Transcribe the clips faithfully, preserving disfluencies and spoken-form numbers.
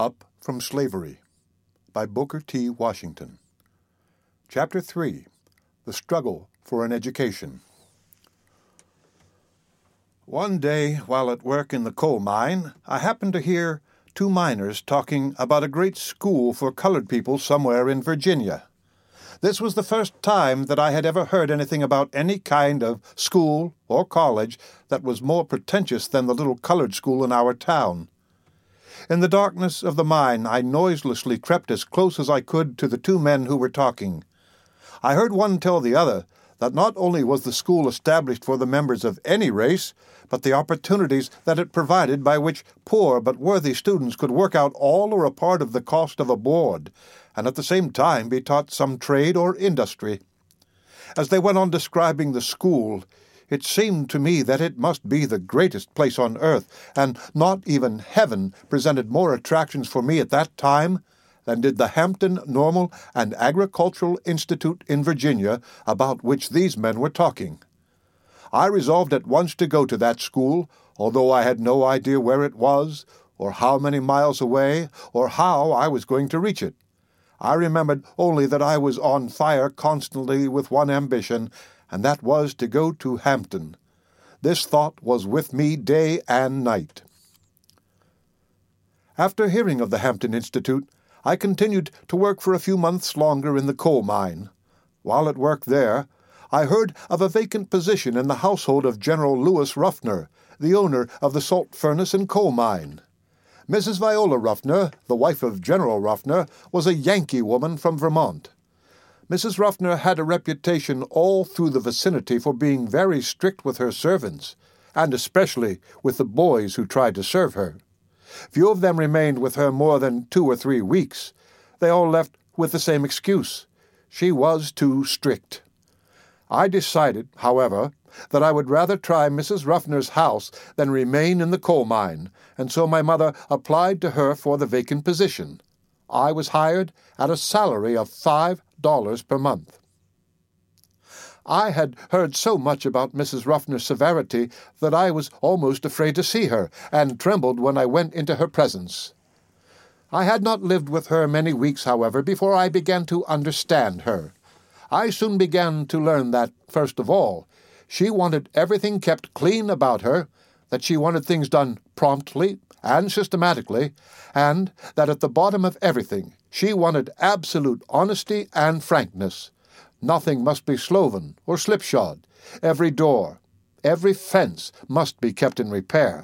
Up from Slavery by Booker T. Washington. Chapter three. The Struggle for an Education. One day, while at work in the coal mine, I happened to hear two miners talking about a great school for colored people somewhere in Virginia. This was the first time that I had ever heard anything about any kind of school or college that was more pretentious than the little colored school in our town. In the darkness of the mine, I noiselessly crept as close as I could to the two men who were talking. I heard one tell the other that not only was the school established for the members of any race, but the opportunities that it provided by which poor but worthy students could work out all or a part of the cost of a board, and at the same time be taught some trade or industry. As they went on describing the school, it seemed to me that it must be the greatest place on earth, and not even heaven presented more attractions for me at that time than did the Hampton Normal and Agricultural Institute in Virginia, about which these men were talking. I resolved at once to go to that school, although I had no idea where it was, or how many miles away, or how I was going to reach it. I remembered only that I was on fire constantly with one ambition, and that was to go to Hampton. This thought was with me day and night. After hearing of the Hampton Institute, I continued to work for a few months longer in the coal mine. While at work there, I heard of a vacant position in the household of General Lewis Ruffner, the owner of the salt furnace and coal mine. Missus Viola Ruffner, the wife of General Ruffner, was a Yankee woman from Vermont. Missus Ruffner had a reputation all through the vicinity for being very strict with her servants, and especially with the boys who tried to serve her. Few of them remained with her more than two or three weeks. They all left with the same excuse. She was too strict. I decided, however, that I would rather try Missus Ruffner's house than remain in the coal mine, and so my mother applied to her for the vacant position. I was hired at a salary of five dollars per month. I had heard so much about Missus Ruffner's severity that I was almost afraid to see her, and trembled when I went into her presence. I had not lived with her many weeks, however, before I began to understand her. I soon began to learn that, first of all, she wanted everything kept clean about her, that she wanted things done promptly and systematically, and that at the bottom of everything she wanted absolute honesty and frankness. Nothing must be sloven or slipshod. Every door, every fence must be kept in repair.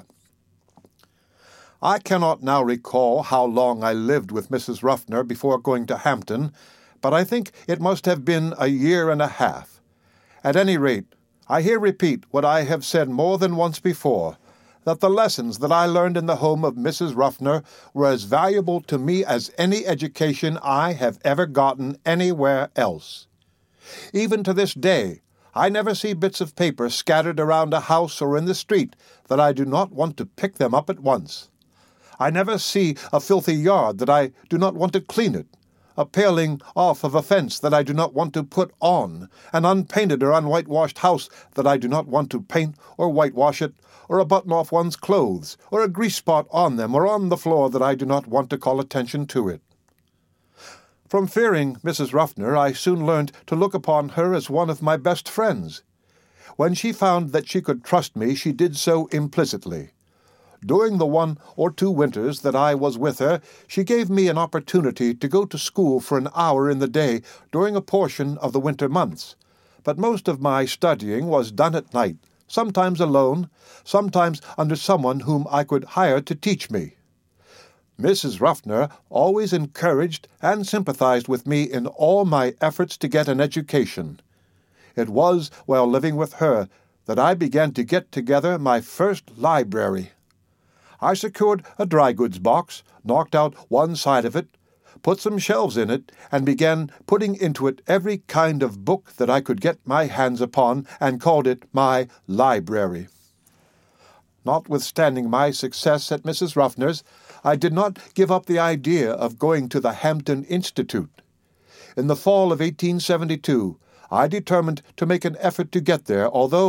I cannot now recall how long I lived with Missus Ruffner before going to Hampton, but I think it must have been a year and a half. At any rate, I here repeat what I have said more than once before, that the lessons that I learned in the home of Missus Ruffner were as valuable to me as any education I have ever gotten anywhere else. Even to this day, I never see bits of paper scattered around a house or in the street that I do not want to pick them up at once. I never see a filthy yard that I do not want to clean it, a paling off of a fence that I do not want to put on, an unpainted or unwhitewashed house that I do not want to paint or whitewash it, or a button off one's clothes, or a grease spot on them or on the floor that I do not want to call attention to it. From fearing Missus Ruffner, I soon learned to look upon her as one of my best friends. When she found that she could trust me, she did so implicitly. During the one or two winters that I was with her, she gave me an opportunity to go to school for an hour in the day during a portion of the winter months. But most of my studying was done at night, sometimes alone, sometimes under someone whom I could hire to teach me. Missus Ruffner always encouraged and sympathized with me in all my efforts to get an education. It was while living with her that I began to get together my first library. I secured a dry goods box, knocked out one side of it, put some shelves in it, and began putting into it every kind of book that I could get my hands upon, and called it my library. Notwithstanding my success at Missus Ruffner's, I did not give up the idea of going to the Hampton Institute. In the fall of eighteen seventy-two, I determined to make an effort to get there, although,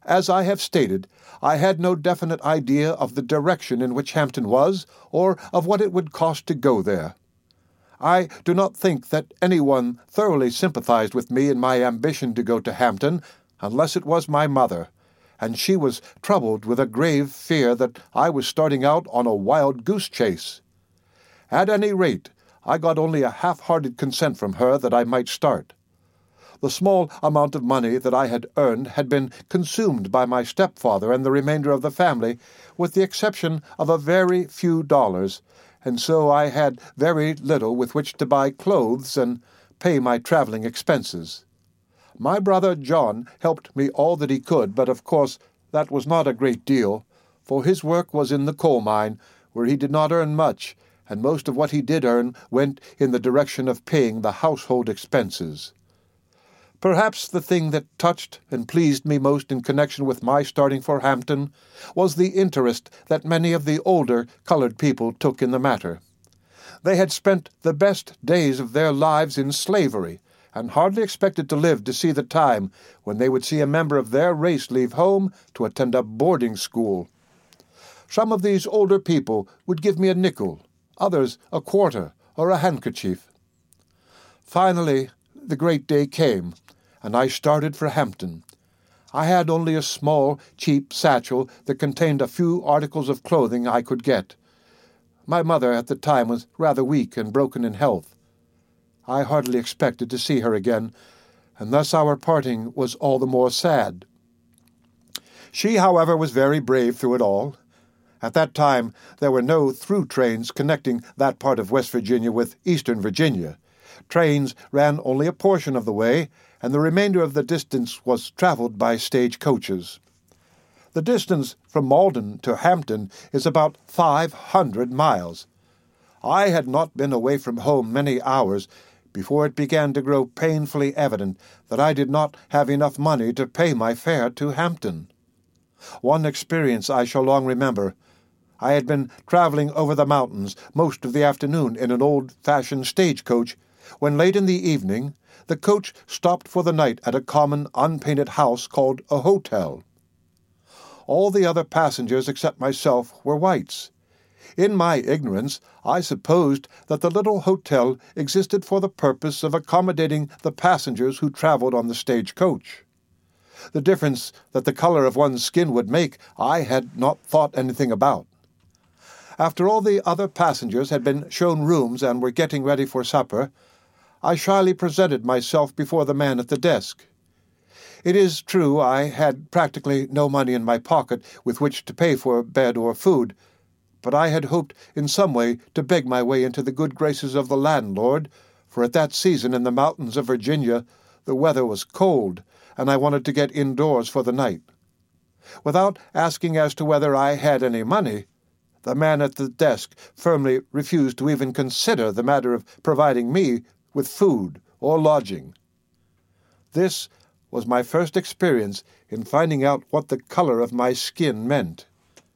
As I have stated, I had no definite idea of the direction in which Hampton was, or of what it would cost to go there. I do not think that anyone thoroughly sympathized with me in my ambition to go to Hampton, unless it was my mother, and she was troubled with a grave fear that I was starting out on a wild goose chase. At any rate, I got only a half-hearted consent from her that I might start. The small amount of money that I had earned had been consumed by my stepfather and the remainder of the family, with the exception of a very few dollars, and so I had very little with which to buy clothes and pay my traveling expenses. My brother John helped me all that he could, but of course that was not a great deal, for his work was in the coal mine, where he did not earn much, and most of what he did earn went in the direction of paying the household expenses. Perhaps the thing that touched and pleased me most in connection with my starting for Hampton was the interest that many of the older colored people took in the matter. They had spent the best days of their lives in slavery, and hardly expected to live to see the time when they would see a member of their race leave home to attend a boarding school. Some of these older people would give me a nickel, others a quarter or a handkerchief. Finally, the great day came, and I started for Hampton. I had only a small, cheap satchel that contained a few articles of clothing I could get. My mother at the time was rather weak and broken in health. I hardly expected to see her again, and thus our parting was all the more sad. She, however, was very brave through it all. At that time there were no through trains connecting that part of West Virginia with eastern Virginia. Trains ran only a portion of the way, and the remainder of the distance was traveled by stage coaches. The distance from Malden to Hampton is about five hundred miles. I had not been away from home many hours before it began to grow painfully evident that I did not have enough money to pay my fare to Hampton. One experience I shall long remember. I had been traveling over the mountains most of the afternoon in an old-fashioned stagecoach, when late in the evening the coach stopped for the night at a common unpainted house called a hotel. All the other passengers except myself were whites. In my ignorance, I supposed that the little hotel existed for the purpose of accommodating the passengers who traveled on the stagecoach. The difference that the color of one's skin would make I had not thought anything about. After all the other passengers had been shown rooms and were getting ready for supper, I shyly presented myself before the man at the desk. It is true I had practically no money in my pocket with which to pay for bed or food, but I had hoped in some way to beg my way into the good graces of the landlord, for at that season in the mountains of Virginia the weather was cold, and I wanted to get indoors for the night. Without asking as to whether I had any money, the man at the desk firmly refused to even consider the matter of providing me with food or lodging. This was my first experience in finding out what the color of my skin meant.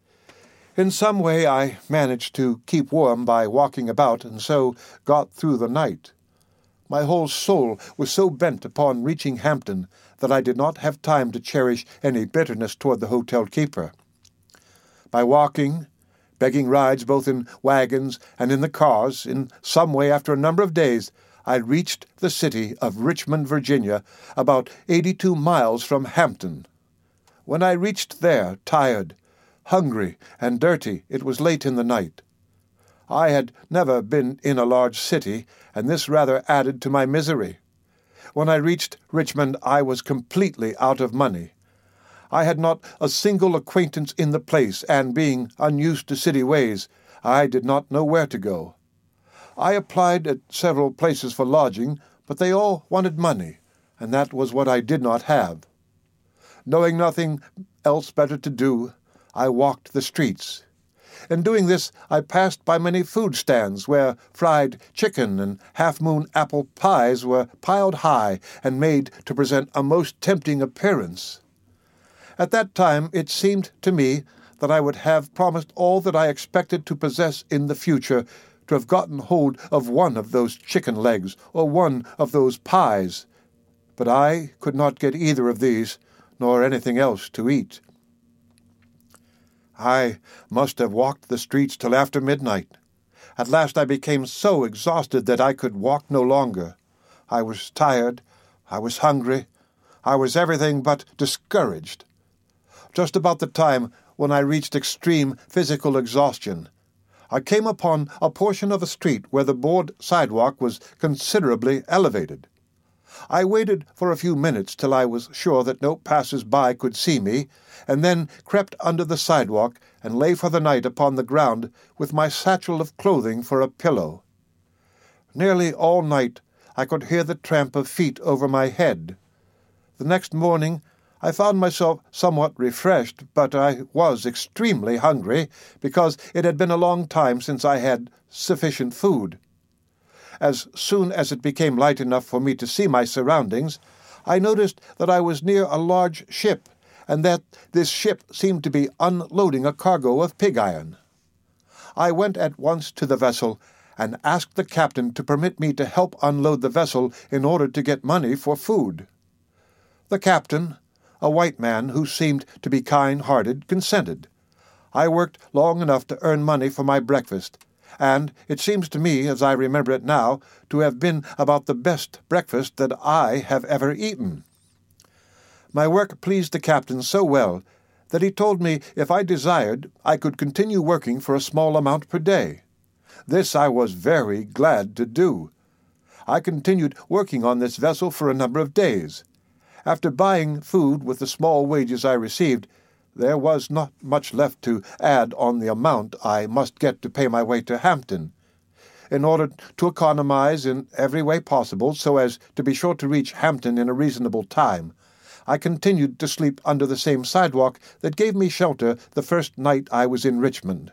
In some way I managed to keep warm by walking about, and so got through the night. My whole soul was so bent upon reaching Hampton that I did not have time to cherish any bitterness toward the hotel keeper. By walking, begging rides both in wagons and in the cars, in some way after a number of days, I reached the city of Richmond, Virginia, about eighty-two miles from Hampton. When I reached there, tired, hungry, and dirty, it was late in the night. I had never been in a large city, and this rather added to my misery. When I reached Richmond, I was completely out of money. I had not a single acquaintance in the place, and being unused to city ways, I did not know where to go. I applied at several places for lodging, but they all wanted money, and that was what I did not have. Knowing nothing else better to do, I walked the streets. In doing this, I passed by many food stands where fried chicken and half-moon apple pies were piled high and made to present a most tempting appearance. At that time it seemed to me that I would have promised all that I expected to possess in the future to have gotten hold of one of those chicken legs or one of those pies. But I could not get either of these, nor anything else to eat. I must have walked the streets till after midnight. At last I became so exhausted that I could walk no longer. I was tired, I was hungry, I was everything but discouraged. Just about the time when I reached extreme physical exhaustion, I came upon a portion of a street where the board sidewalk was considerably elevated. I waited for a few minutes till I was sure that no passers-by could see me, and then crept under the sidewalk and lay for the night upon the ground with my satchel of clothing for a pillow. Nearly all night I could hear the tramp of feet over my head. The next morning I found myself somewhat refreshed, but I was extremely hungry, because it had been a long time since I had sufficient food. As soon as it became light enough for me to see my surroundings, I noticed that I was near a large ship, and that this ship seemed to be unloading a cargo of pig iron. I went at once to the vessel and asked the captain to permit me to help unload the vessel in order to get money for food. The captain, a white man who seemed to be kind-hearted, consented. I worked long enough to earn money for my breakfast, and it seems to me, as I remember it now, to have been about the best breakfast that I have ever eaten. My work pleased the captain so well that he told me if I desired I could continue working for a small amount per day. This I was very glad to do. I continued working on this vessel for a number of days. After buying food with the small wages I received, there was not much left to add on the amount I must get to pay my way to Hampton. In order to economize in every way possible so as to be sure to reach Hampton in a reasonable time, I continued to sleep under the same sidewalk that gave me shelter the first night I was in Richmond.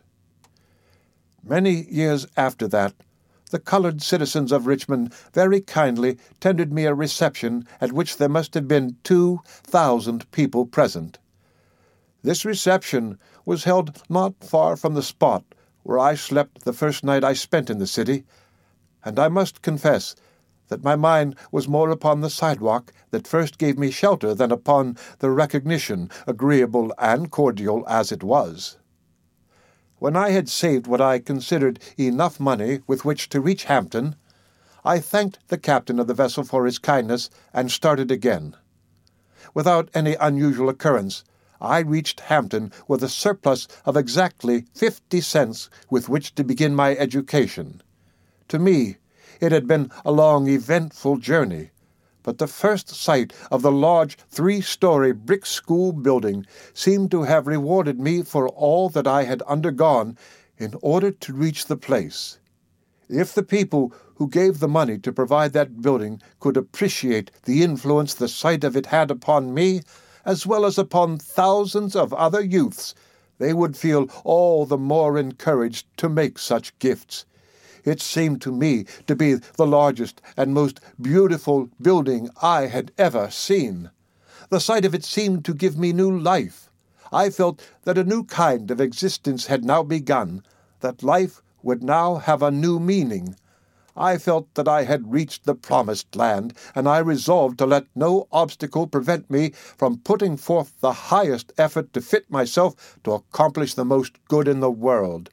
Many years after that, the colored citizens of Richmond very kindly tendered me a reception at which there must have been two thousand people present. This reception was held not far from the spot where I slept the first night I spent in the city, and I must confess that my mind was more upon the sidewalk that first gave me shelter than upon the recognition, agreeable and cordial as it was. When I had saved what I considered enough money with which to reach Hampton, I thanked the captain of the vessel for his kindness and started again. Without any unusual occurrence, I reached Hampton with a surplus of exactly fifty cents with which to begin my education. To me, it had been a long, eventful journey, but the first sight of the large three-story brick school building seemed to have rewarded me for all that I had undergone in order to reach the place. If the people who gave the money to provide that building could appreciate the influence the sight of it had upon me, as well as upon thousands of other youths, they would feel all the more encouraged to make such gifts. It seemed to me to be the largest and most beautiful building I had ever seen. The sight of it seemed to give me new life. I felt that a new kind of existence had now begun, that life would now have a new meaning. I felt that I had reached the promised land, and I resolved to let no obstacle prevent me from putting forth the highest effort to fit myself to accomplish the most good in the world.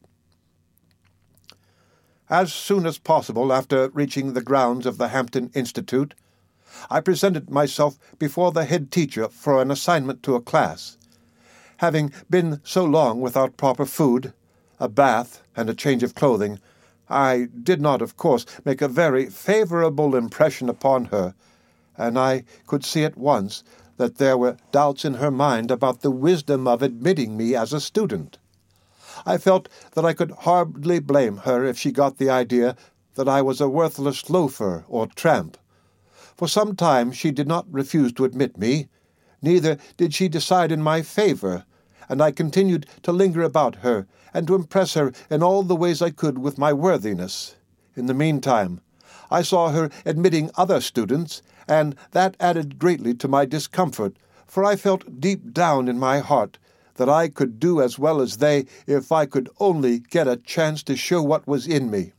As soon as possible after reaching the grounds of the Hampton Institute, I presented myself before the head teacher for an assignment to a class. Having been so long without proper food, a bath, and a change of clothing, I did not, of course, make a very favorable impression upon her, and I could see at once that there were doubts in her mind about the wisdom of admitting me as a student. I felt that I could hardly blame her if she got the idea that I was a worthless loafer or tramp. For some time she did not refuse to admit me, neither did she decide in my favor, and I continued to linger about her and to impress her in all the ways I could with my worthiness. In the meantime, I saw her admitting other students, and that added greatly to my discomfort, for I felt deep down in my heart that I could do as well as they if I could only get a chance to show what was in me.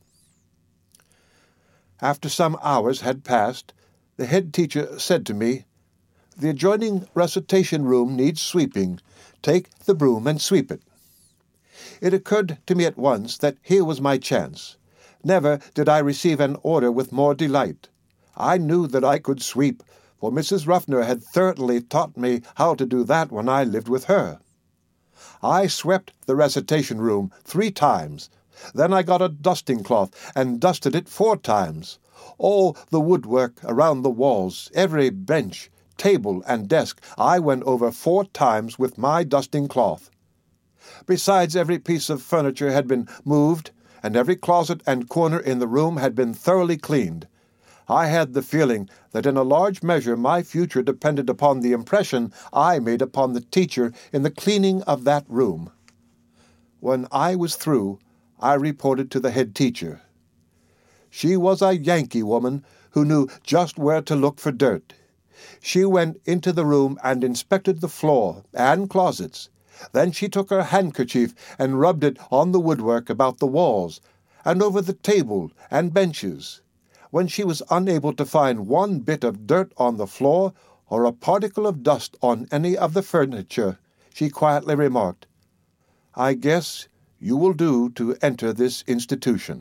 After some hours had passed, the head teacher said to me, The adjoining recitation room needs sweeping. Take the broom and sweep it." It occurred to me at once that here was my chance. Never did I receive an order with more delight. I knew that I could sweep, for Missus Ruffner had thoroughly taught me how to do that when I lived with her. I swept the recitation room three times. Then I got a dusting cloth and dusted it four times. All the woodwork around the walls, every bench, table, and desk, I went over four times with my dusting cloth. Besides, every piece of furniture had been moved, and every closet and corner in the room had been thoroughly cleaned. I had the feeling that in a large measure my future depended upon the impression I made upon the teacher in the cleaning of that room. When I was through, I reported to the head teacher. She was a Yankee woman who knew just where to look for dirt. She went into the room and inspected the floor and closets. Then she took her handkerchief and rubbed it on the woodwork about the walls, and over the table and benches. When she was unable to find one bit of dirt on the floor or a particle of dust on any of the furniture, she quietly remarked, "I guess you will do to enter this institution."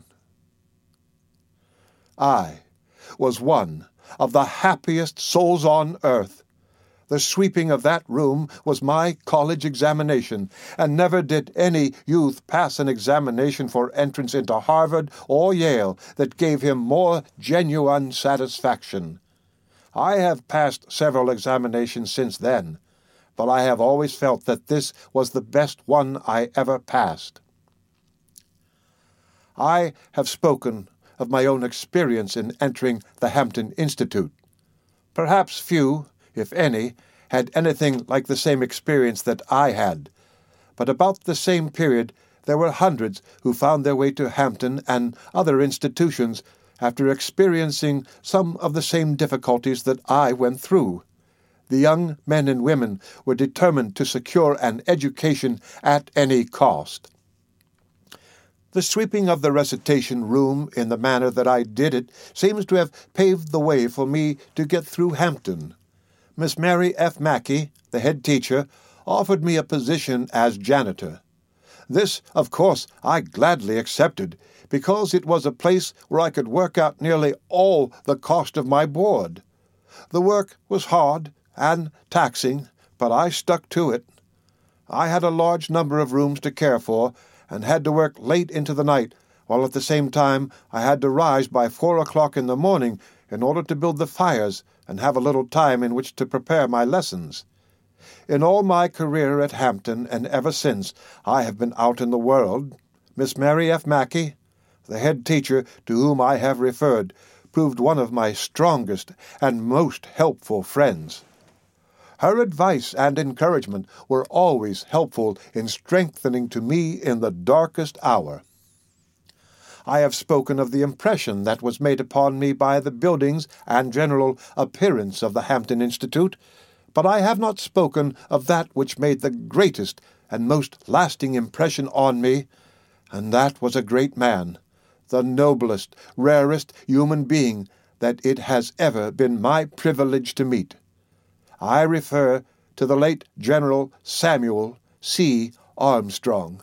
I was one of the happiest souls on earth. The sweeping of that room was my college examination, and never did any youth pass an examination for entrance into Harvard or Yale that gave him more genuine satisfaction. I have passed several examinations since then, but I have always felt that this was the best one I ever passed. I have spoken of my own experience in entering the Hampton Institute. Perhaps few, if any, had anything like the same experience that I had, but about the same period there were hundreds who found their way to Hampton and other institutions after experiencing some of the same difficulties that I went through. The young men and women were determined to secure an education at any cost. The sweeping of the recitation room in the manner that I did it seems to have paved the way for me to get through Hampton. Miss Mary F. Mackey, the head teacher, offered me a position as janitor. This, of course, I gladly accepted, because it was a place where I could work out nearly all the cost of my board. The work was hard and taxing, but I stuck to it. I had a large number of rooms to care for, and had to work late into the night, while at the same time I had to rise by four o'clock in the morning in order to build the fires and have a little time in which to prepare my lessons. In all my career at Hampton, and ever since I have been out in the world, Miss Mary F. Mackey, the head teacher to whom I have referred, proved one of my strongest and most helpful friends. Her advice and encouragement were always helpful in strengthening to me in the darkest hour. I have spoken of the impression that was made upon me by the buildings and general appearance of the Hampton Institute, but I have not spoken of that which made the greatest and most lasting impression on me, and that was a great man, the noblest, rarest human being that it has ever been my privilege to meet. I refer to the late General Samuel C. Armstrong.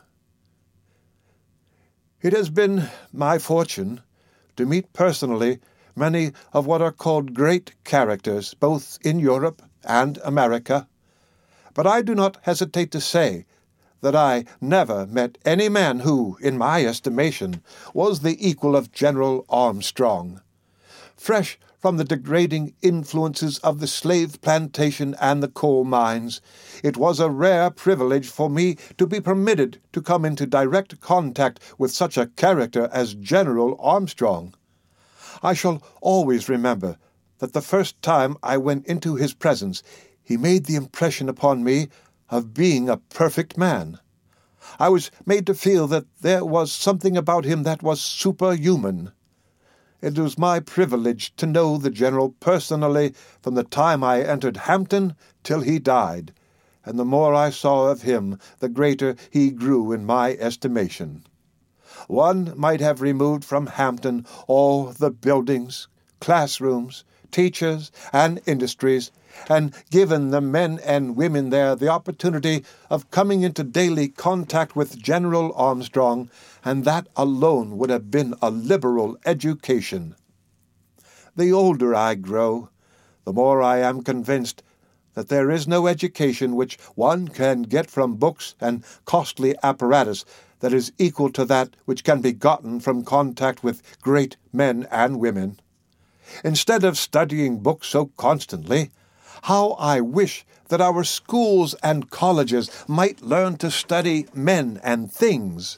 It has been my fortune to meet personally many of what are called great characters, both in Europe and America, but I do not hesitate to say that I never met any man who, in my estimation, was the equal of General Armstrong. Fresh from the degrading influences of the slave plantation and the coal mines, it was a rare privilege for me to be permitted to come into direct contact with such a character as General Armstrong. I shall always remember that the first time I went into his presence, he made the impression upon me of being a perfect man. I was made to feel that there was something about him that was superhuman. It was my privilege to know the General personally from the time I entered Hampton till he died, and the more I saw of him, the greater he grew in my estimation. One might have removed from Hampton all the buildings, classrooms, teachers, and industries, and given the men and women there the opportunity of coming into daily contact with General Armstrong, and that alone would have been a liberal education. The older I grow, the more I am convinced that there is no education which one can get from books and costly apparatus that is equal to that which can be gotten from contact with great men and women. Instead of studying books so constantly, how I wish that our schools and colleges might learn to study men and things.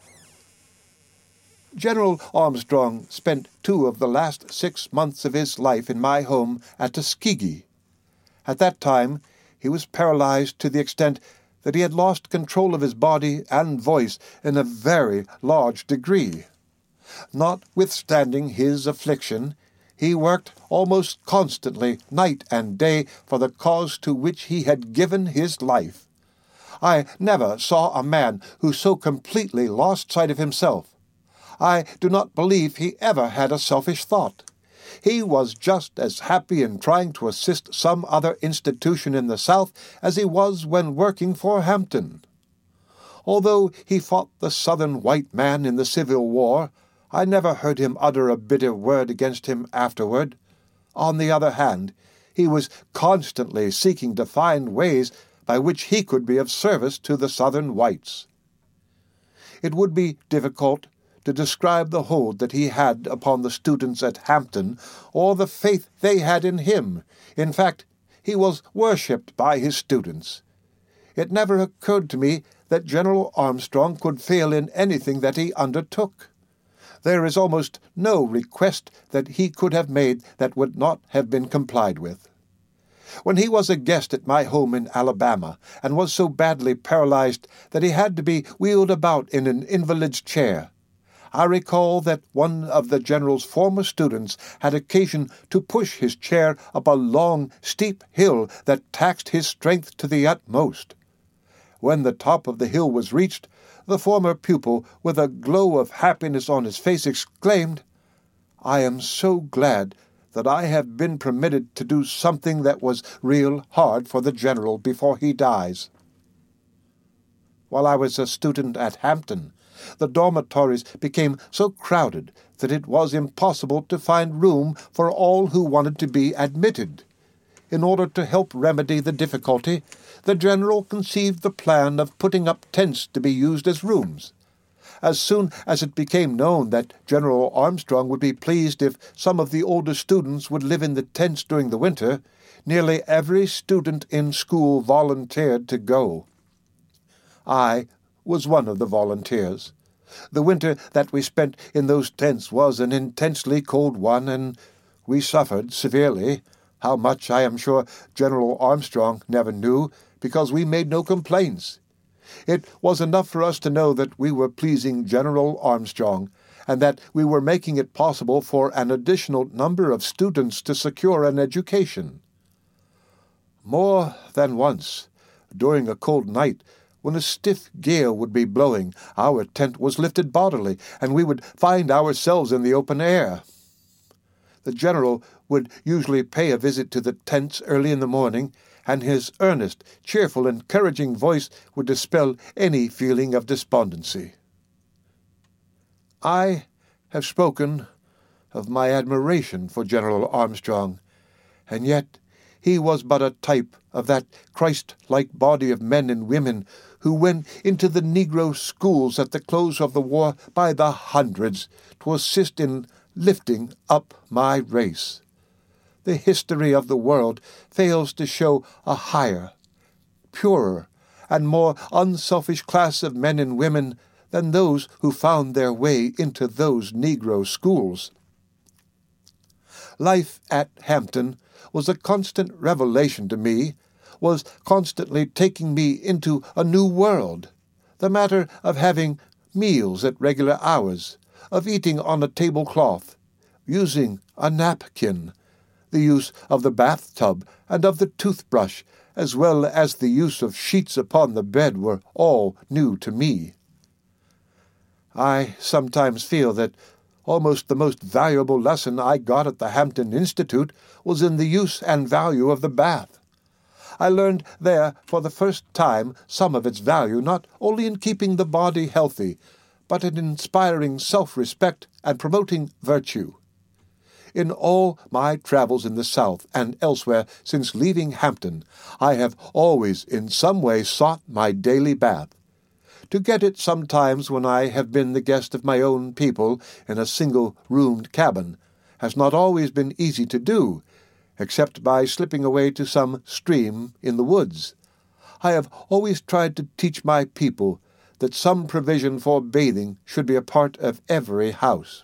General Armstrong spent two of the last six months of his life in my home at Tuskegee. At that time, he was paralyzed to the extent that he had lost control of his body and voice in a very large degree. Notwithstanding his affliction, he worked almost constantly, night and day, for the cause to which he had given his life. I never saw a man who so completely lost sight of himself. I do not believe he ever had a selfish thought. He was just as happy in trying to assist some other institution in the South as he was when working for Hampton. Although he fought the Southern white man in the Civil War, I never heard him utter a bitter word against him afterward. On the other hand, he was constantly seeking to find ways by which he could be of service to the Southern whites. It would be difficult to describe the hold that he had upon the students at Hampton, or the faith they had in him. In fact, he was worshipped by his students. It never occurred to me that General Armstrong could fail in anything that he undertook. There is almost no request that he could have made that would not have been complied with. When he was a guest at my home in Alabama, and was so badly paralyzed that he had to be wheeled about in an invalid's chair, I recall that one of the General's former students had occasion to push his chair up a long, steep hill that taxed his strength to the utmost. When the top of the hill was reached, the former pupil, with a glow of happiness on his face, exclaimed, "I am so glad that I have been permitted to do something that was real hard for the General before he dies." While I was a student at Hampton, the dormitories became so crowded that it was impossible to find room for all who wanted to be admitted. In order to help remedy the difficulty, the General conceived the plan of putting up tents to be used as rooms. As soon as it became known that General Armstrong would be pleased if some of the older students would live in the tents during the winter, nearly every student in school volunteered to go. I was one of the volunteers. The winter that we spent in those tents was an intensely cold one, and we suffered severely. How much, I am sure, General Armstrong never knew, because we made no complaints. It was enough for us to know that we were pleasing General Armstrong, and that we were making it possible for an additional number of students to secure an education. More than once, during a cold night, when a stiff gale would be blowing, our tent was lifted bodily, and we would find ourselves in the open air. The General would usually pay a visit to the tents early in the morning, and his earnest, cheerful, encouraging voice would dispel any feeling of despondency. I have spoken of my admiration for General Armstrong, and yet he was but a type of that Christ-like body of men and women who went into the Negro schools at the close of the war by the hundreds to assist in lifting up my race. The history of the world fails to show a higher, purer, and more unselfish class of men and women than those who found their way into those Negro schools. Life at Hampton was a constant revelation to me, was constantly taking me into a new world. The matter of having meals at regular hours, of eating on a tablecloth, using a napkin, the use of the bathtub and of the toothbrush, as well as the use of sheets upon the bed, were all new to me. I sometimes feel that almost the most valuable lesson I got at the Hampton Institute was in the use and value of the bath. I learned there for the first time some of its value, not only in keeping the body healthy, but in inspiring self-respect and promoting virtue. In all my travels in the South and elsewhere since leaving Hampton, I have always in some way sought my daily bath. To get it sometimes when I have been the guest of my own people in a single-roomed cabin has not always been easy to do, except by slipping away to some stream in the woods. I have always tried to teach my people that some provision for bathing should be a part of every house.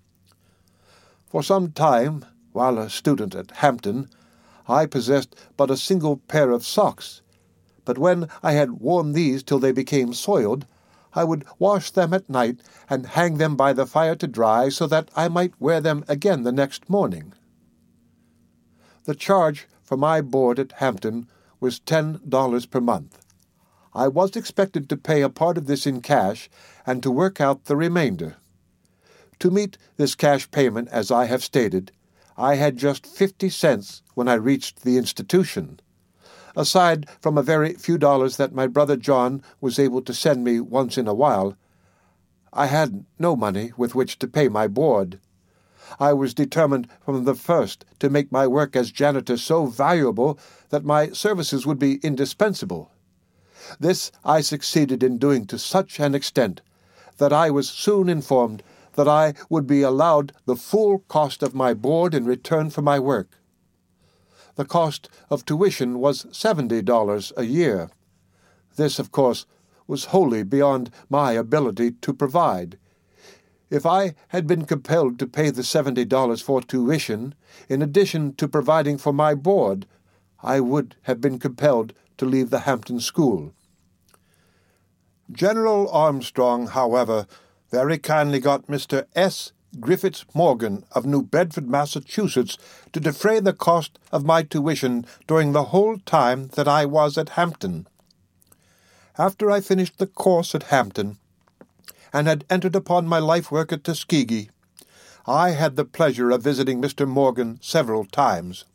For some time, while a student at Hampton, I possessed but a single pair of socks, but when I had worn these till they became soiled, I would wash them at night and hang them by the fire to dry so that I might wear them again the next morning. The charge for my board at Hampton was ten dollars per month. I was expected to pay a part of this in cash and to work out the remainder. To meet this cash payment, as I have stated, I had just fifty cents when I reached the institution. Aside from a very few dollars that my brother John was able to send me once in a while, I had no money with which to pay my board. I was determined from the first to make my work as janitor so valuable that my services would be indispensable. This I succeeded in doing to such an extent that I was soon informed that I would be allowed the full cost of my board in return for my work. The cost of tuition was seventy dollars a year. This, of course, was wholly beyond my ability to provide. If I had been compelled to pay the seventy dollars for tuition, in addition to providing for my board, I would have been compelled to leave the Hampton School. General Armstrong, however, very kindly got Mister S. Griffiths Morgan of New Bedford, Massachusetts, to defray the cost of my tuition during the whole time that I was at Hampton. After I finished the course at Hampton, and had entered upon my life work at Tuskegee, I had the pleasure of visiting Mister Morgan several times.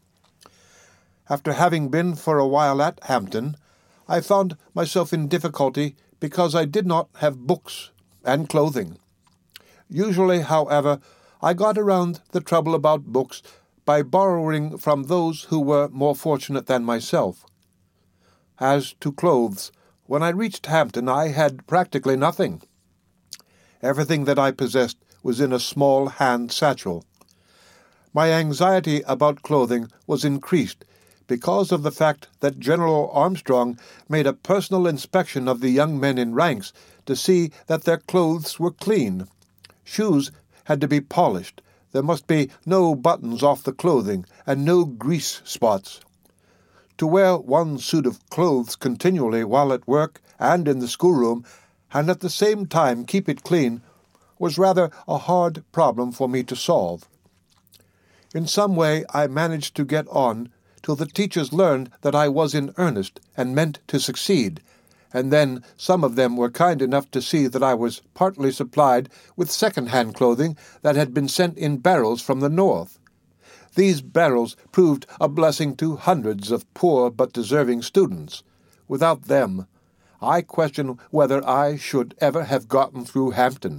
After having been for a while at Hampton, I found myself in difficulty because I did not have books and clothing. Usually, however, I got around the trouble about books by borrowing from those who were more fortunate than myself. As to clothes, when I reached Hampton I had practically nothing. Everything that I possessed was in a small hand satchel. My anxiety about clothing was increased because of the fact that General Armstrong made a personal inspection of the young men in ranks to see that their clothes were clean. Shoes had to be polished. There must be no buttons off the clothing, and no grease spots. To wear one suit of clothes continually while at work and in the schoolroom, and at the same time keep it clean, was rather a hard problem for me to solve. In some way I managed to get on till the teachers learned that I was in earnest and meant to succeed, and then some of them were kind enough to see that I was partly supplied with second-hand clothing that had been sent in barrels from the north. These barrels proved a blessing to hundreds of poor but deserving students. Without them, I question whether I should ever have gotten through Hampton.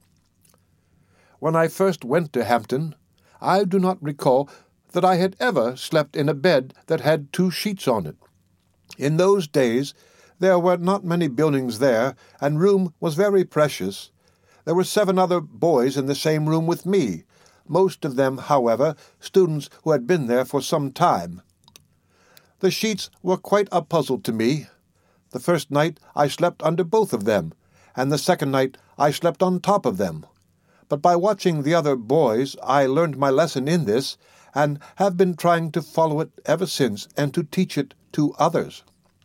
When I first went to Hampton, I do not recall that I had ever slept in a bed that had two sheets on it. In those days, there were not many buildings there, and room was very precious. There were seven other boys in the same room with me, most of them, however, students who had been there for some time. The sheets were quite a puzzle to me. The first night I slept under both of them, and the second night I slept on top of them. But by watching the other boys I learned my lesson in this, and have been trying to follow it ever since and to teach it to others.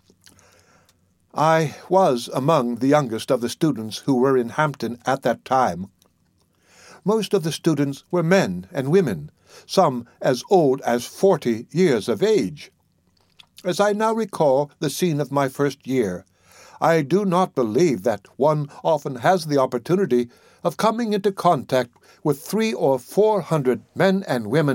I was among the youngest of the students who were in Hampton at that time. Most of the students were men and women, some as old as forty years of age. As I now recall the scene of my first year, I do not believe that one often has the opportunity of coming into contact with three or four hundred men and women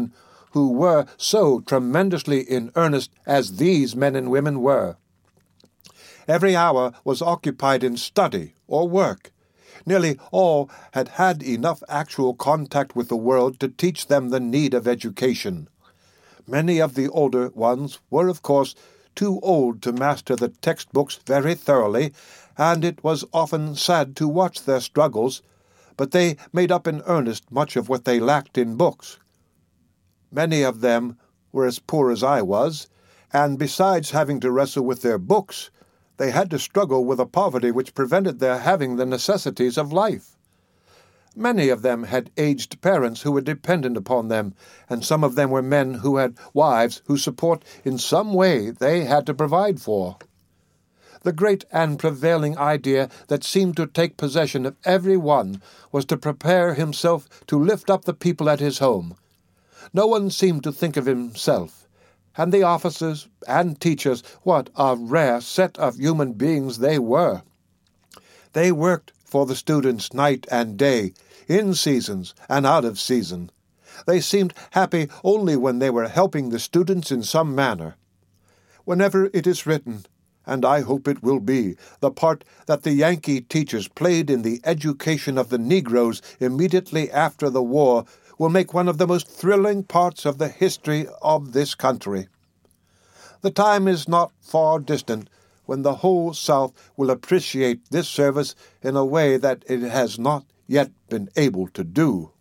who were so tremendously in earnest as these men and women were. Every hour was occupied in study or work. Nearly all had had enough actual contact with the world to teach them the need of education. Many of the older ones were, of course, too old to master the textbooks very thoroughly, and it was often sad to watch their struggles, but they made up in earnest much of what they lacked in books. Many of them were as poor as I was, and besides having to wrestle with their books, they had to struggle with a poverty which prevented their having the necessities of life. Many of them had aged parents who were dependent upon them, and some of them were men who had wives whose support in some way they had to provide for. The great and prevailing idea that seemed to take possession of every one was to prepare himself to lift up the people at his home. No one seemed to think of himself. And the officers and teachers, what a rare set of human beings they were! They worked for the students night and day, in seasons and out of season. They seemed happy only when they were helping the students in some manner. Whenever it is written, and I hope it will be, the part that the Yankee teachers played in the education of the Negroes immediately after the war will make one of the most thrilling parts of the history of this country. The time is not far distant when the whole South will appreciate this service in a way that it has not yet been able to do.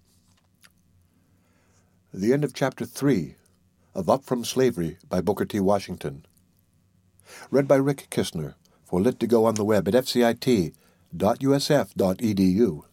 The end of Chapter three of Up From Slavery by Booker T. Washington. Read by Rick Kistner for Lit to Go on the web at f c i t dot u s f dot e d u.